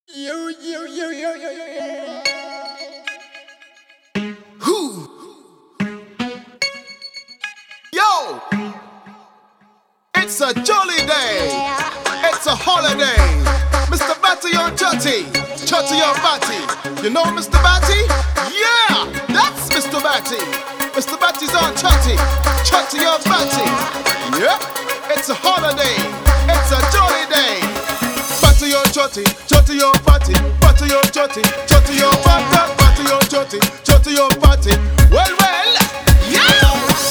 Who? Yo! It's a jolly day. It's a holiday. Mr. Batty on Chutty. Chutty on Batty. You know Mr. Batty? Yeah! That's Mr. Batty. Mr. Batty's on Chutty. Chutty on Batty. Yep. It's a holiday. It's a jolly day. Batty on Chutty. Chutty on Batty. Batty on Chutty. Chutty on Batty. Batty on Chutty. Chutty on Batty. Well, yeah!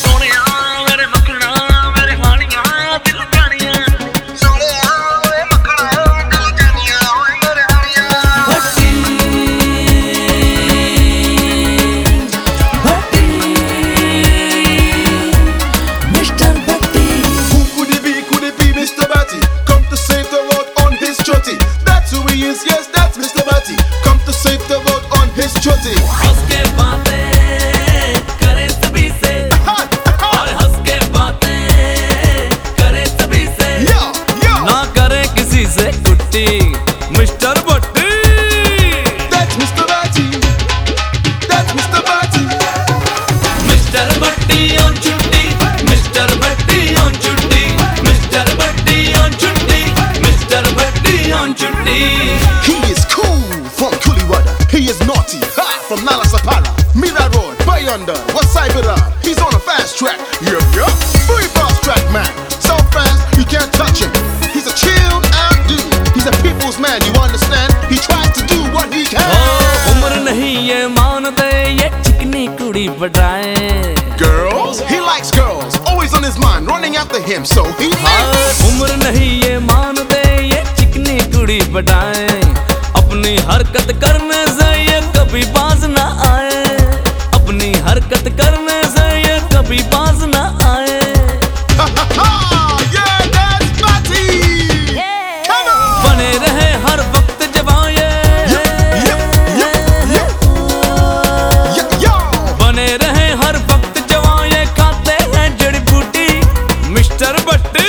Yes, that's Mr. Batty. Come to save the world on his chutty. हंस के बातें करे सभी से और हंस के बातें करे सभी से ना करे किसी से कुट्टी mister Batty. That's Mr. Batty. That's Mr. Batty. Mister Batty on छुट्टी. मिस्टर बट्टी on छुट्टी. मिस्टर बट्टी on छुट्टी. मिस्टर बट्टी on छुट्टी. He is cool from Kuliwada. He is naughty from Nalasapara. Mira Road, Bayonda, Wasaibira. He's on a fast track. Yup. Very fast track man. So fast you can't touch him. He's a chilled out dude. He's a people's man. You understand? He tries to do what he can. उम्र नहीं ये मानते ये चिकनी कुड़ी बटाए. Girls? He likes girls. Always on his mind, running after him. So he उम्र नहीं ये मानते ये चिकनी कुड़ी बटाए. अपनी हरकत करने से ये कभी बाज ना आए. अपनी हरकत करने से ये कभी बाज ना आए. Yeah, that's Batty. Come on. बने रहे हर वक्त जवाए. बने रहे हर वक्त जवाए. खाते हैं जड़ी बूटी mister Batty.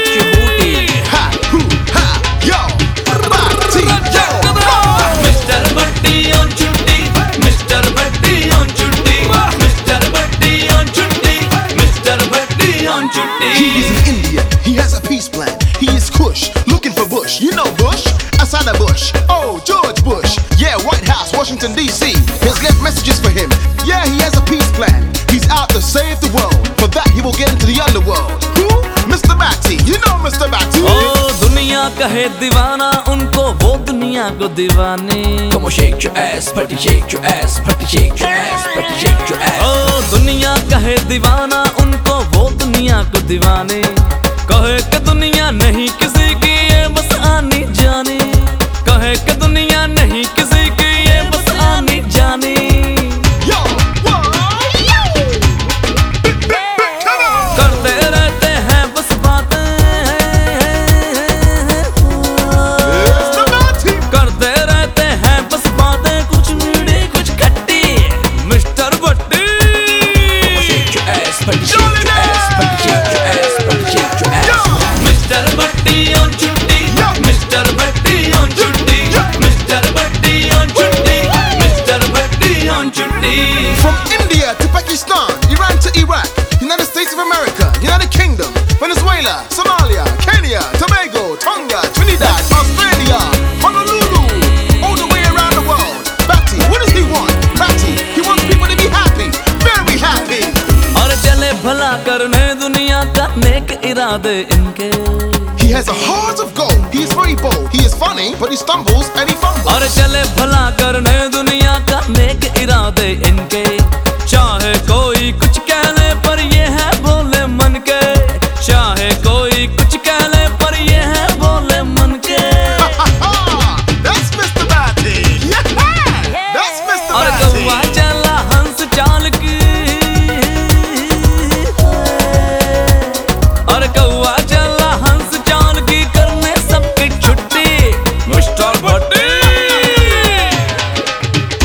He is in India, he has a peace plan. He is Kush, looking for Bush. You know Bush? Asada Bush. Oh, George Bush. Yeah, White House, Washington D.C. He's left messages for him. Yeah, he has a peace plan. He's out to save the world. For that, he will get into the underworld. Who? Mr. Batty. You know Mr. Batty. Oh, दुनिया कहे दीवाना उनको वो दुनिया को दीवानी. Come on, shake your ass, party, shake your ass, party, shake your ass, party, shake your ass. Oh, दुनिया कहे दीवाना उनको वो दुनिया को दीवानी. कहे कि दुनिया नहीं किसी की ये बस आनी जानी. कहे कि दुनिया नहीं किसी की ये बस आनी जानी. करते रहते हैं बस बातें. करते रहते हैं बस बातें. कुछ मीठी कुछ खट्टी mister Batty. Shake your ass, party, shake your ass, party, shake your ass, party, shake your ass. Mister Batty on छुट्टी. मिस्टर बट्टी on छुट्टी. मिस्टर बट्टी on छुट्टी. मिस्टर बट्टी on छुट्टी. From India to Pakistan, Iran to Iraq, United States of America, United Kingdom, Venezuela, Somalia, Kenya, Tobago, Tonga, Trinidad, Australia, Honolulu, all the way around the world. Batty, what does he want? Batty, he wants people to be happy, very happy. और चले भला करने दुनिया का नेक इरादे इनके. He has a heart of gold, he is very bold, he is funny, but he stumbles and he fumbles. और चले भला करने दुनिया का नेक इरादे इनके. चाहे कोई कुछ कह ले पर ये है बोले मन के. चाहे कोई कुछ कह ले पर ये है बोले मन के. That's Mr. Batty. Yeah, that's Mr. और Batty. कौवा चला हंस चाल की. और कौवा चला हंस चाल की. करने सबकी छुट्टी mister Batty.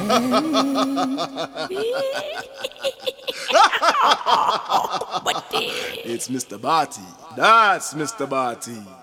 It's Mr. Bati. That's Mr. Bati.